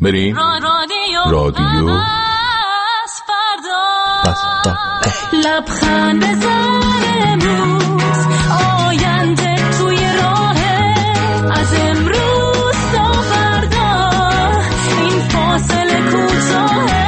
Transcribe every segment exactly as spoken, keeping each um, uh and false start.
بریم رادیو لبخند بزن امروز، آینده توی راهه، از امروز تا فردا این فاصله کوتاهه.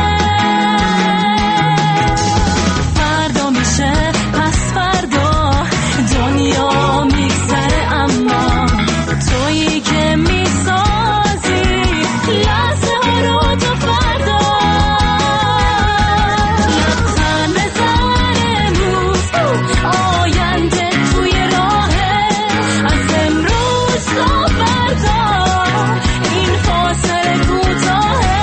فردا میشه پس فردا، دنیا میگذره اما تویی که میسازی لحظه ها رو تا فردا. لبخند بزن امروز، آینده توی راهه، از امروز تا فردا این فاصله کوتاهه.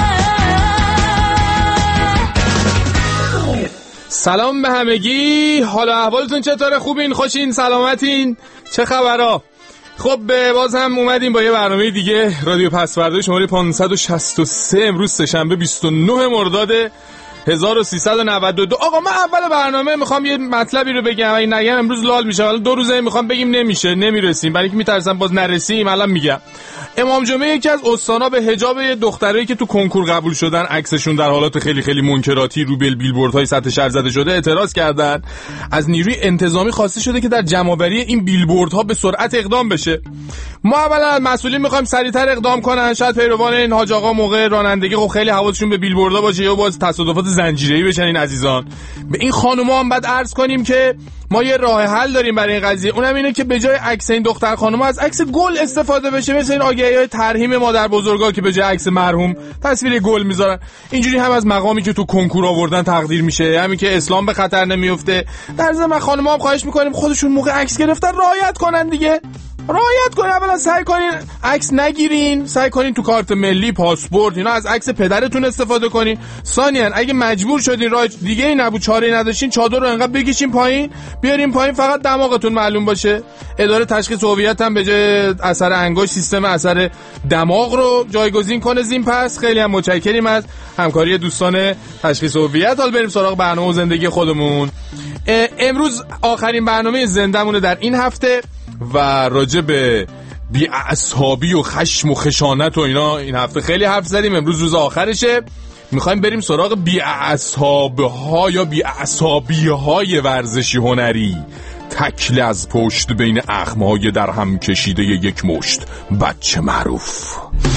سلام به همگی، حال و احوالتون چطوره؟ خوبین؟ خوشین؟ سلامتین؟ چه خبرها؟ خب باز هم اومدیم با یه برنامه دیگه، رادیو پس فردا شماره پانصد و شصت و سه. امروز سه‌شنبه بیست و نه مرداد هزار و سیصد و نود و دو. آقا من اول برنامه میخوام یه مطلبی رو بگم، این نگم امروز لال میشه. حالا دو روزه میخوام بگیم نمیشه، نمیرسیم، برای اینکه میترسم باز نرسیم. الان میگم امام جمعه یکی از استانا به حجاب دخترایی که تو کنکور قبول شدن عکسشون در حالات خیلی خیلی منکراتی رو بیل بیلبوردهای سطح شهر زده شده اعتراض کردن. از نیروی انتظامی خواسته شده که در جمع‌آوری این بیلبوردها به سرعت اقدام بشه. ما اولا مسئولین میخوایم سریعتر اقدام کنن، شاید پیروان این حاج آقا موقع رانندگی خب خیلی حواسشون به بیلبوردها باشه یا باز تصادفات زنجیره‌ای بشن. این عزیزان به این خانوما هم بعد عرض کنیم که ما یه راه حل داریم برای این قضیه، اونم اینه که به جای عکس این دختر خانوما از عکس گل استفاده بشه، مثل این آگهی‌های ترحیم مادر بزرگا که به جای عکس مرحوم تصویر گل میذارن. اینجوری هم از مقامی که تو کنکور آوردن تقدیر میشه، همین که اسلام به خطر نمیفته. در ضمن خانوما هم خواهش میکنیم خودشون موقع عکس گرفتن رعایت کنن دیگه، رعایت کنین. اولا سعی کنین عکس نگیرین، سعی کنین تو کارت ملی، پاسپورت اینا از عکس پدرتون استفاده کنین. ثانیاً اگه مجبور شدین راه دیگه ای نبود، چاره‌ای نداشتین، چادر رو انقدر بکشین پایین، بیارین پایین، فقط دماغتون معلوم باشه. اداره تشخیص هویت هم به جای اثر انگشت سیستم اثر دماغ رو جایگزین کنه زین پس. خیلی هم متشکریم از همکاری دوستان تشخیص هویت. حالا بریم سراغ برنامه و زندگی خودمون. امروز آخرین برنامه زندمونه در این هفته و راجع به بی‌اعصابی و خشم و خشانت و اینا این هفته خیلی حرف زدیم. امروز روز آخرشه، میخوایم بریم سراغ بی‌اعصاب‌ها یا بی‌اعصابی‌های ورزشی هنری. تکل از پشت بین اخم‌های در هم کشیده یک مشت بچه معروف.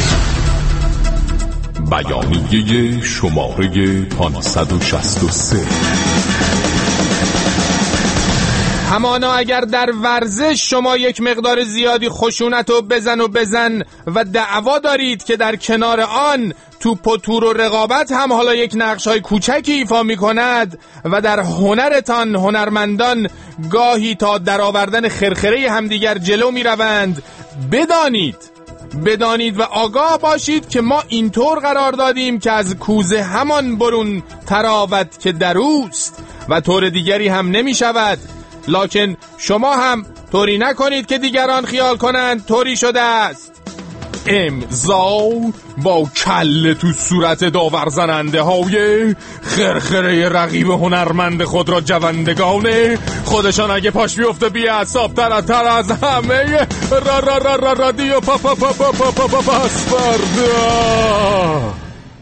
بیانیه شماره پانصد و شصت و سه. همانا اگر در ورزش شما یک مقدار زیادی خشونت و بزن و بزن و دعوا دارید که در کنار آن توپ و تور و رقابت هم حالا یک نقش‌های کوچکی ایفا می‌کند و در هنرتان هنرمندان گاهی تا درآوردن خرخره همدیگر جلو می‌روند، بدانید بدانید و آگاه باشید که ما اینطور قرار دادیم که از کوزه همان برون تراوت که در اوست و طور دیگری هم نمی شود. لکن شما هم طوری نکنید که دیگران خیال کنند طوری شده است. امضا با کله تو صورت داور زننده های خرخره رقیب هنرمند خود را جوندگانه خودشان اگه پاش بیفته بی اعصاب تر از همه را را را را رادیو پا پا پا پا پا پا پا پس فردا.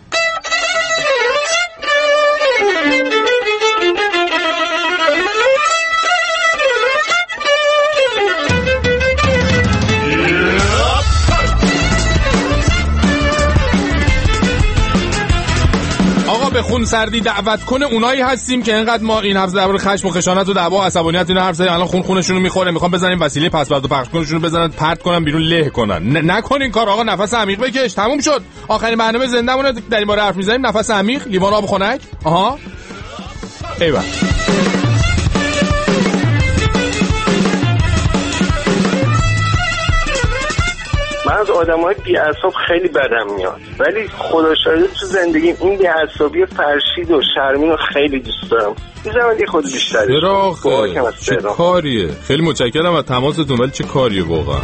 به خون سردی دعوت کنه اونایی هستیم که انقدر ما این حرف درباره خشم و خشانت و دعوا و عصبانیت اینا حرف زدیم، الان خون خونشون رو میخوره، میخوام بزنیم وسیله پس بعدو پخش کنشون رو بزنن پرت کنن بیرون له کنن. ن- نکنین کار آقا. نفس عمیق بکش. تموم شد. آخرین برنامه زنده‌مونه در این باره حرف میزنیم. نفس عمیق، لیوان آب خنک. آها ایول. من از آدم‌های بی‌اعصاب خیلی بدم میاد، ولی خدا شاهده تو زندگیم این بی‌اعصابی فرشید و شرمین رو خیلی دوست دارم. می‌ذارم یه خود بیشتر. چرا چه کاریه؟ خیلی متشکرم از تماستون، ولی چه کاریه واقعا؟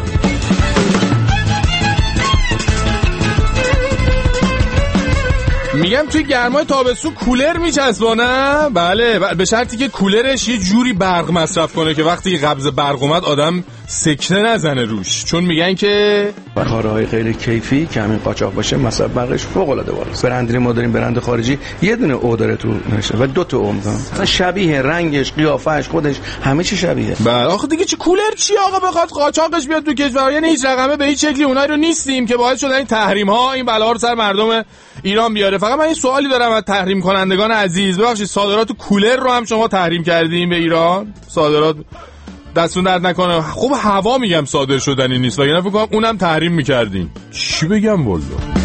میگم توی گرمای تابستون کولر میچسبانه. بله به شرطی که کولرش یه جوری برق مصرف کنه که وقتی قبض برق اومد آدم سکته نزنه روش، چون میگن که کارهای غیر کیفی که همین قاچاق باشه مصرف برقش فوق العاده بالاست. برندی ما داریم، برند خارجی یه دونه او داره تو نشه و دو تا او میگن شبیه، رنگش، قیافش، خودش همه چی شبیه. بله آخه دیگه چه کولر چی آقا بخواد قاچاقش بیاد تو کشور؟ یعنی هیچ رقمه به هیچ شکلی اونایی رو نیستیم که باعث شدن این تحریم ها این بلا رو سر مردم ایران بیاره. فقط من این سوالی دارم از تحریم کنندگان عزیز، ببخشید صادرات کولر رو هم شما تحریم کردین به ایران؟ صادرات دستون درد نکنه. خب هوا میگم صادر شدنی نیست، وگرنه فکر کنم اونم تحریم میکردین. چی بگم والله.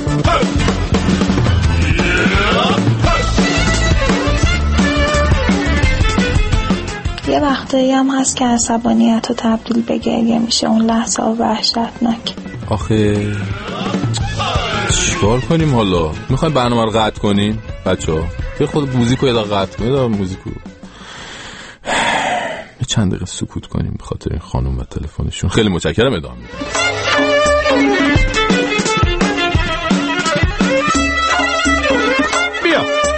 یه وقتایی هم هست که عصبانیت رو تبدیل به گریه میشه، اون لحظه ها وحشتناک. آخه چیکار کنیم حالا؟ میخوایم برنامه رو قطع کنیم بچه‌ها؟ به خود موزیکو یه دقیقه قطع کنید. موزیکو چند دقیقه سکوت کنیم به خاطر این خانم و تلفنشون. خیلی متشکرم. ادامه میدم. بیا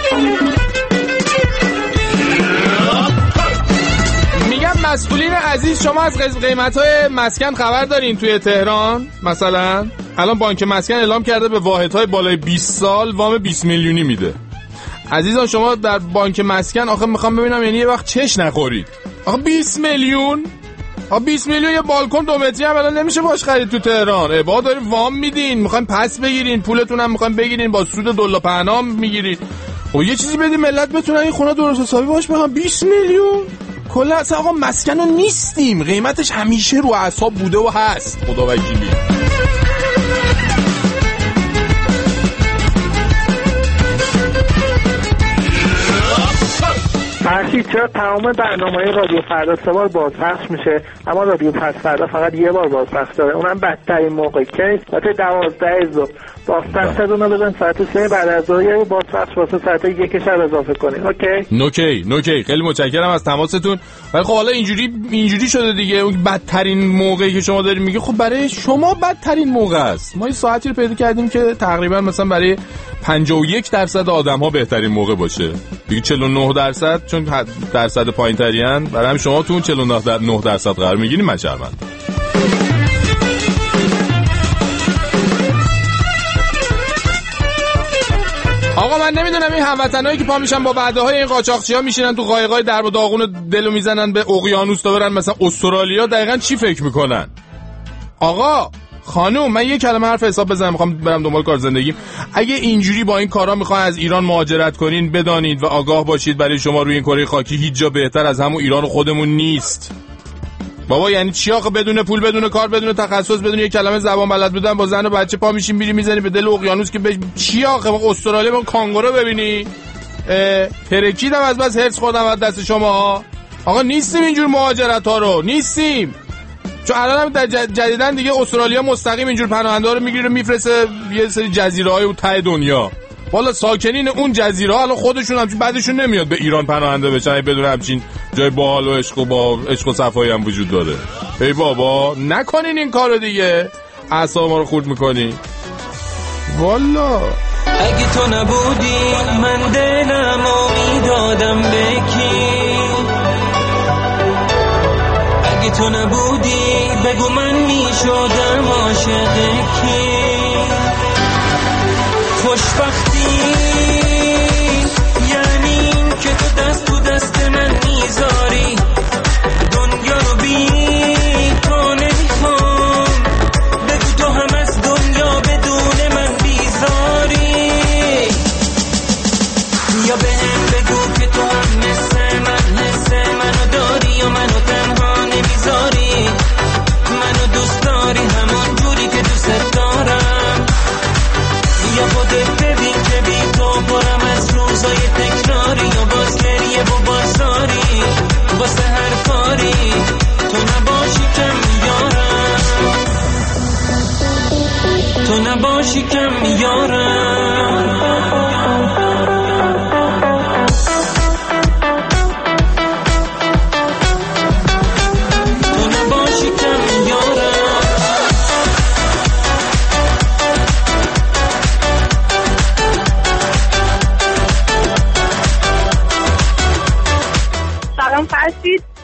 میگم مسئولین عزیز، شما از قیمت‌های مسکن خبر دارین توی تهران؟ مثلا الان بانک مسکن اعلام کرده به واحدهای بالای بیست سال وام بیست میلیونی میده. عزیزان شما در بانک مسکن آخه میخوام ببینم یعنی یه وقت چش نخورید. آخه بیست میلیون، آخه بیست میلیون یه بالکن دو متری هم الان نمیشه باش خرید تو تهران. ابا دارین وام میدین، میخواین پس بگیرین، پولتون هم میخواین بگیرین، با سود دلار پناه میگیرین. خب یه چیزی بدین ملت بتونن این خونه درست حسابی باش بخوام. بیست میلیون کلا اصلا آقا مسکن رو نیستیم، قیمتش همیشه رو اعصاب بوده و هست. خدا وکیلی. فرشید چرا تمام برنامه‌های رادیو فردا سه بار بازپخش میشه اما رادیو پس فردا فقط یه بار بازپخش داره، اونم بدترین موقع که ساعت دوازده صبح بازپخش رو بزن ساعت سه بعد از ظهر یه بازپخش واسه ساعت یک شب اضافه کنین. اوکی نوکی نوکی خیلی متشکرم از تماستون. ولی خب حالا اینجوری اینجوری شده دیگه، اون بدترین موقعی که شما دارین میگه خب برای شما بدترین موقع است. ما یه ساعتی رو پیدا کردیم که تقریبا مثلا برای پنجاه و یک درصد آدم‌ها بهترین موقع باشه دیگه. چهل و نه درصد چون درصد پایین‌ترین، برای همین شما تو اون چهل و نه درصد قرار میگیرین. من شرمنده. آقا من نمیدونم این هموطنایی که پا میشن با بعدهای این قاچاقچی‌ها میشینن تو قایقای درب و داغون دلو میزنن به اقیانوس تا برن مثلا استرالیا، دقیقاً چی فکر میکنن؟ آقا خانوم من یه کلمه حرف حساب بزنم، میخوام برم دنبال کار زندگیم. اگه اینجوری با این کارا میخواین از ایران مهاجرت کنین، بدانید و آگاه باشید برای شما روی این کره خاکی هیچ جا بهتر از همون ایران خودمون نیست. بابا یعنی چی آخه بدون پول، بدون کار، بدون تخصص، بدون یک کلمه زبان بلد بودن، با زن و بچه پا میشیم میری میزنی به دل اقیانوس که بش... چی آخه استرالیا با کانگورو ببینی؟ پرکیدم از بس هرس خوردم از دست شما. آقا نیستیم اینجور مهاجرت ها رو، نیستیم. چون الان هم در جدیدن دیگه استرالیا مستقیم اینجور پناهنده ها رو میگیره میفرسته یه سری جزیره های ته دنیا. والا ساکنین اون جزیره ها الان خودشون همچین بعدشون نمیاد به ایران پناهنده بشن بدون همچین جای باحال و عشق و با عشق و صفایی هم وجود داره. ای بابا نکنین این کارو دیگه، اعصاب ما رو خورد میکنی. والا اگه تو نبودی من دلمو میدادم به کی، اگه تو نبودی بگو من میشدم عاشق کی. خوشبختی یعنی این که تو دست تو دست من میذاری، دنیا رو بی تو نمیخوام، بگو تو هم از دنیا بدون من بیزاری، یا به هم بگو که تو هم مثل من حس منو داری یا منو تنها نمیذاری، منو دوست داری همون جوری که دوست دارم، یا خودت ببین که بی تو برم از روزای تکراری، یا باز گریه و بازاری واسه هر کاری، تو نباشی کم میارم، تو نباشی کم میارم.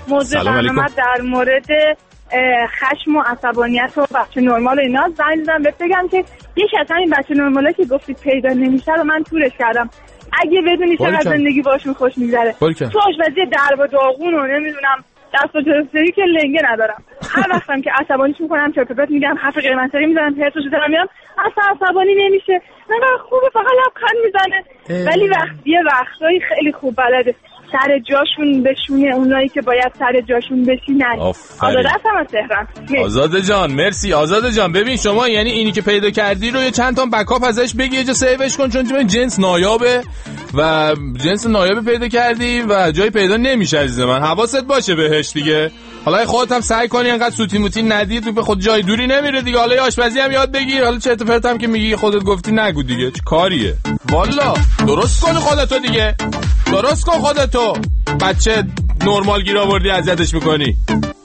موضوع برنامه در مورد خشم و عصبانیت و بچه نرمال و اینا. زنگ زدم بهت بگم که یکی از همین بچه نرمالا که گفتید پیدا نمیشه رو من تورش کردم. اگه بدونی چقدر زندگی باشون خوش میگذره. تو آشپزی درب و داغون و نمیدونم دست و جستری که لنگه ندارم. هر وقتم که عصبانیش میکنم چرت و پرت میگم، حرف غیر منطقی میزنم، پرتوش دارم میام، اصلا عصبانی نمیشه. نه خوبه، فقط لبخند میزنه. ولی وقت یه وقتایی خیلی خوب بلده سر جاشون بشونه اونایی که باید سر جاشون بشینن. آزاده هستم از تهران. آزاده جان مرسی. آزاده جان ببین شما یعنی اینی که پیدا کردی رو یه چند تا بکاپ ازش بگی، یه جا سیوش کن، چون جنس نایابه و جنس نایابه پیدا کردی و جایی پیدا نمیشه عزیز من. حواست باشه بهش دیگه. حالا خودت هم سعی کنی انقدر سوتی موتی ندی، تو به خود جای دوری نمیره دیگه. حالا آشپزی هم یاد بگیر. حالا چرت و پرت هم که میگی خودت گفتی نگو دیگه. چه کاریه والا. درست کن خودتو دیگه، درست کن خودتو. بچه نرمال گیر آوردی اذیتش میکنی.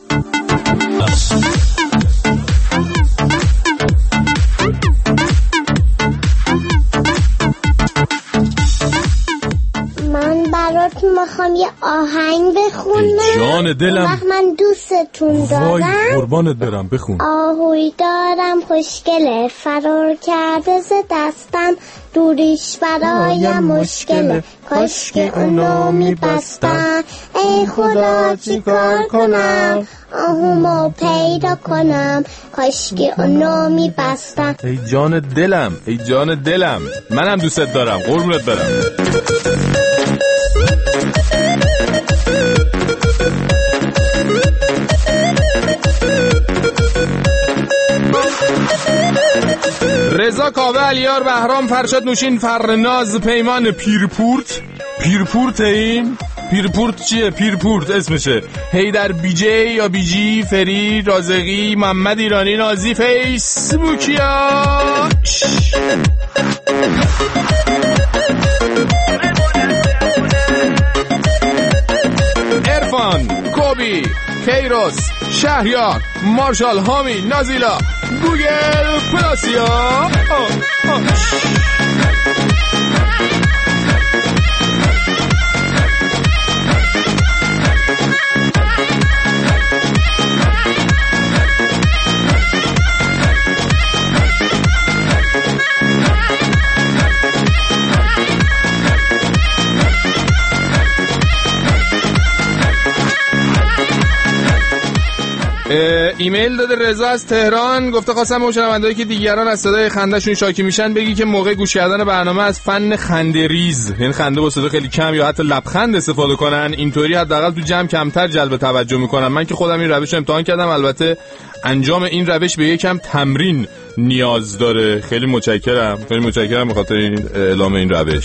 من براتون میخوام یه آهنگ بخونم. جان دلم، وقت من دوستتون دارم. وای قربانت برم، بخون. آهوی دارم خوشگله، فرار کرده ز دستم، دوریش برایم مشکله، کاش که اونو میبستم. ای خدا چی کار کنم، آهومو پیدا کنم، کاش که اونو میبستم. ای جان دلم، ای جان دلم، منم دوستت دارم، قربونت برم. رضا کاوه، علیار، بهرام، فرشاد، نوشین، فرناز، پیمان، پیرپورت. پیرپورت این؟ پیرپورت چیه؟ پیرپورت اسمشه. هیدر، بیجی یا بیجی، فری، رازقی، محمد ایرانی، نازی، فیسبوکیا، ارفان، کوبی، کیروس، شهریار، مارشال، هامی، نازیلا، گوگل پلاسیا. آه آه. ایمیل داده رضا از تهران، گفته خواستم به شنوندهایی که دیگران از صدای خندهشون شاکی میشن بگی که موقع گوش کردن برنامه از فن خنده ریز، یعنی خنده با صدا خیلی کم یا حتی لبخند استفاده کنن. اینطوری حداقل تو جمع کمتر جلب توجه میکنن. من که خودم این روش رو امتحان کردم، البته انجام این روش به یکم تمرین نیاز داره. خیلی متشکرم، خیلی متشکرم به خاطر این اعلام این روش.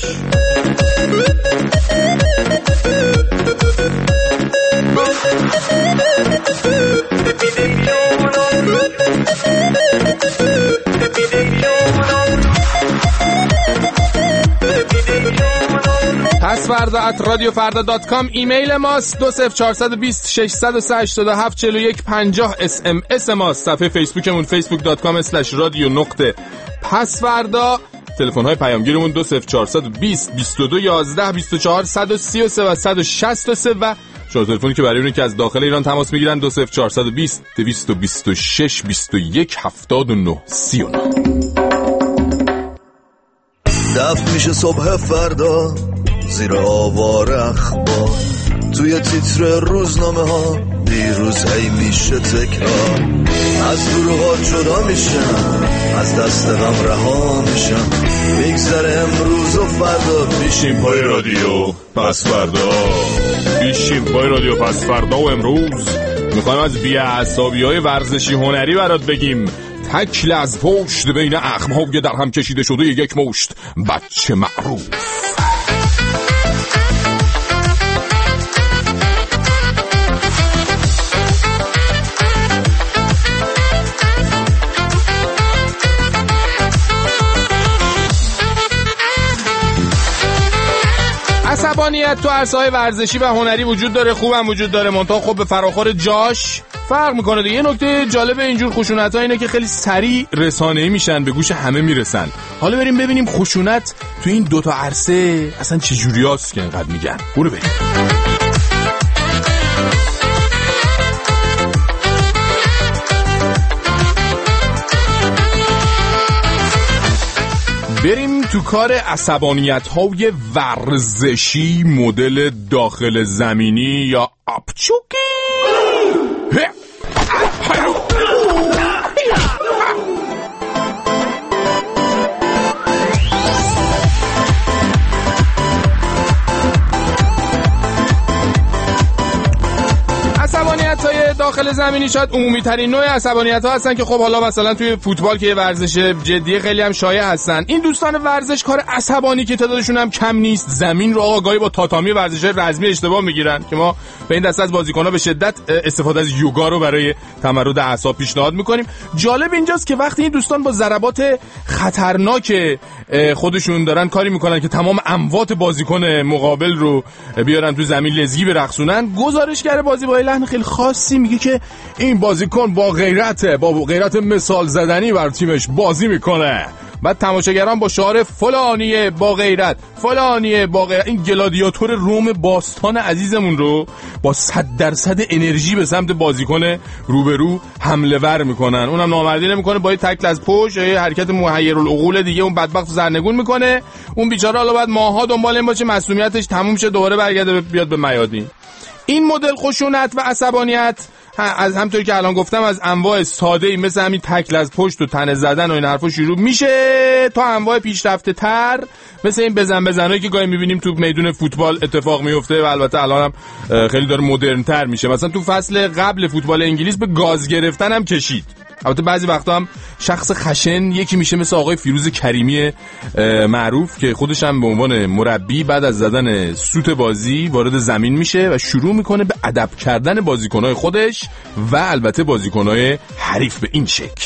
پس فردا ات رادیو فردا دات کام ایمیل ماست. دو صفر چهارصد و بیست ششصد و سه هشتاد و هفت چهل و یک پنجاه اس ام اس ماست. صفحه فیسبوکمون فیسبوک دات کام اسلش رادیو نقطه پس فردا. تلفن های پیامگیرمون دو صفر چهارصد و بیست بیست و دو یازده بیست و چهار صد و سی و سه و صد و شصت و سه و شما تلفنی که برای اونی که از داخل ایران تماس میگیرن دو صفر چهارصد و بیست دویست و بیست و شش بیست و یک هفتاد و نه سی و نه. دفت میشه صبح فردا زیر آوار اخبار، توی تیتر روزنامه ها دیروز هی میشه تکرار. از دروغا جدا میشم، از دست غم رها میشم، میگذره امروز و فردا. بیشیم پای رادیو پس فردا، بیشیم پای رادیو پس فردا. و امروز میخوایم از بی‌عصابی های ورزشی هنری برات بگیم. تکل از پشت بین اخم‌های در هم کشیده شده یک مشت بچه معروف. عصبانیت تو عرصه‌های ورزشی و هنری وجود داره، خوبم وجود داره، منتها خب به فراخور جاش فرق میکنه دیگه. یه نکته جالب اینجور خشونت‌ها اینه که خیلی سریع رسانه‌ای میشن، به گوش همه میرسن. حالا بریم ببینیم خشونت تو این دوتا عرصه اصلا چه جوریاست که اینقدر میگن. برو بریم. بریم تو کار عصبانیت‌های ورزشی مدل داخل زمینی یا آبچوکی. عصبانیت‌های داخل زمینی شاید عمومی ترین نوع عصبانیت‌ها هستن که خب حالا مثلا توی فوتبال که ورزش جدی خیلی هم شایع هستن. این دوستان ورزشکار عصبانی که تعدادشون هم کم نیست، زمین رو آقای با تاتامی ورزش رزمی اشتباه میگیرن که ما به این دسته از بازیکن‌ها به شدت استفاده از یوگا رو برای تمرد اعصاب پیشنهاد می‌کنیم. جالب اینجاست که وقتی این دوستان با ضربات خطرناک خودشون دارن کاری می‌کنن که تمام اموات بازیکن مقابل رو بیارن تو زمین لزگی برقصونن، گزارشگر بازی با لحن خیلی خاصی میگه که این بازیکن با غیرته، با غیرت مثال زدنی بر تیمش بازی میکنه. بعد تماشاگران با شعار فلانیه با غیرت، فلانیه با غیرت، این گلادیاتور روم باستان عزیزمون رو با صد درصد انرژی به سمت بازیکن روبرو حمله ور میکنن. اونم نامردی نمیکنه، با یه تکل از پشت یا یه حرکت محیرالعقول دیگه اون بدبخت سرنگون میکنه. اون بیچاره حالا بعد ماها دنبال این باشه معصومیتش تموم شه، دوباره برگرده بیاد به میادین. این مدل خشونت و عصبانیت از همونطوری که الان گفتم از انواع ساده‌ای مثل همین تکل از پشت و تنه زدن و این حرفا شروع میشه تا انواع پیشرفته تر مثل این بزن بزنایی که گاهی میبینیم تو میدون فوتبال اتفاق میفته و البته الان هم خیلی داره مدرن تر میشه. مثلا تو فصل قبل فوتبال انگلیس به گاز گرفتن هم کشید. البته بعضی وقتا هم شخص خشن یکی میشه مثل آقای فیروز کریمی معروف که خودش هم به عنوان مربی بعد از زدن سوت بازی وارد زمین میشه و شروع میکنه به ادب کردن بازیکنهای خودش و البته بازیکنهای حریف به این شکل.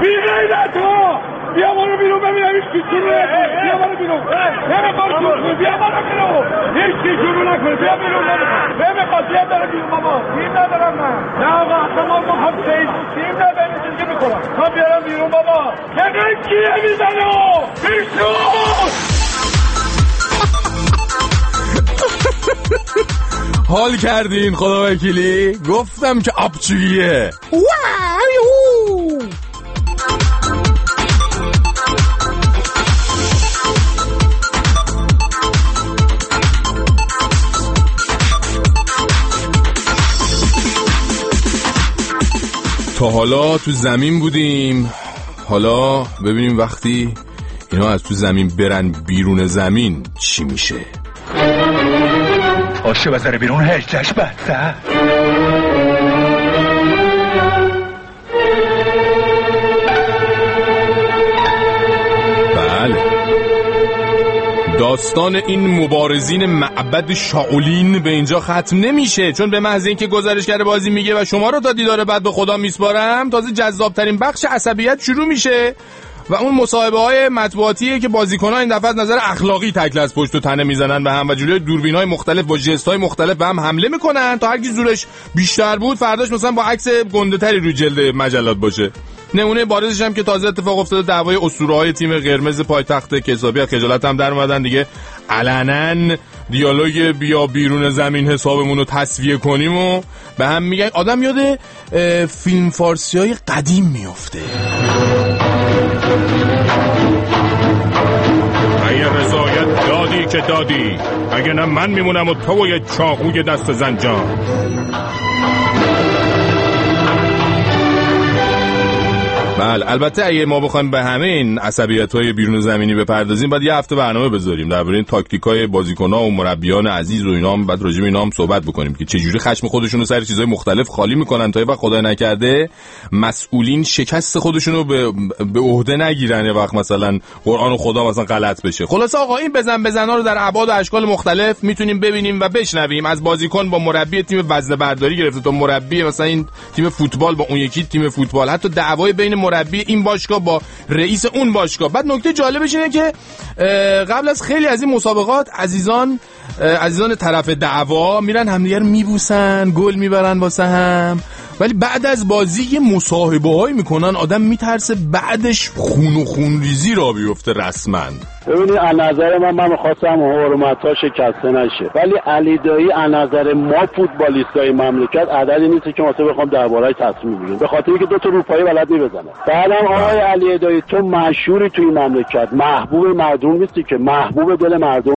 بیا برو بیرون ببینم هیچ کی شروع نکنه. بیا برو بیرون. نمیخوام شروع. بیا برو بیرون. هیچ کی شروع نکنه. بیا بیرون. نمیخوام. بیا برو بیرون بابا. تیم ندارم من. نه آقا اصلا ما میخوام تیم تیم نداریم. چیزی میکنم. تا بیارم بیرون بابا. نگاه کیه میزنه او. بیشون. حال کردین خدا وکیلی؟ گفتم که آبچویه. واو. تا حالا تو زمین بودیم، حالا ببینیم وقتی اینا از تو زمین برن بیرون زمین چی میشه. آشه بزنه بیرون هجدش بسته. بله، داستان این مبارزین معبد شاولین به اینجا ختم نمیشه، چون به محض اینکه گزارشگر بازی میگه و شما رو تا دیدار بعد به خدا میسپارم، تازه جذابترین بخش عصبیت شروع میشه و اون مصاحبه های مطبوعاتیه که بازیکن‌ها این دفعه از نظر اخلاقی تکل از پشت و تنه میزنن به هم و جلوی دوربین‌های مختلف با ژست‌های مختلف به هم حمله میکنن تا هر کی زورش بیشتر بود فرداش مثلا با عکس گنده‌تری روی جلد مجلات باشه. نمونه بارزش هم که تازه اتفاق افتاده دعوای اسطوره‌های تیم قرمز پایتخت که حسابی از خجالت هم در اومدن دیگه، علنا دیالوگ بیا بیرون زمین حسابمون رو تصفیه کنیم و به هم میگن. آدم یاد فیلم فارسی‌های قدیم میفته. اگه رضایت دادی که دادی، اگه نه من میمونم و تو و یه چاقوی دست زنجان. بله، البته اگه ما بخوایم به همه این عصبیت‌های بیرون زمینی بپردازیم باید یه هفته برنامه بذاریم درباره این تاکتیک‌های بازیکن‌ها و مربیان عزیز و اینا هم بعد راجع به اینا هم صحبت بکنیم که چجوری خشم خودشون رو سر چیزهای مختلف خالی میکنن تا یه وقت خدای نکرده مسئولین شکست خودشون رو به به عهده نگیرن، یه وقت مثلا قرآن و خدا مثلا غلط بشه. خلاص آقا این بزن بزنا رو در ابعاد و اشکال مختلف میتونیم ببینیم و بشنویم، از بازیکن با مربی تیم وزنه برداری گرفته تا مربی مثلا این تیم فوتبال با اون یکی تیم فوتبال، حتی دعوای بین مربی این باشگاه با رئیس اون باشگاه. بعد نکته جالبش اینه که قبل از خیلی از این مسابقات عزیزان عزیزان طرف دعوا میرن همدیگه رو میبوسن، گل میبرن واسه هم ولی بعد از بازی یه مصاحبه‌هایی میکنن آدم میترسه بعدش خون و خونریزی را بیفته رسما. ببینید از نظر من من می‌خواستم حرمت‌ها شکسته نشه، ولی علی دایی از نظر ما فوتبالیستای مملکت عددی نیست که واسه بخوام درباره‌اش تصمیم بگیرم، به خاطر اینکه دو تا روپایی بلد می‌بزنه. بعدم آقای علی دایی تو مشهوری توی مملکت، محبوب مردم نیستی که، محبوب دل مردم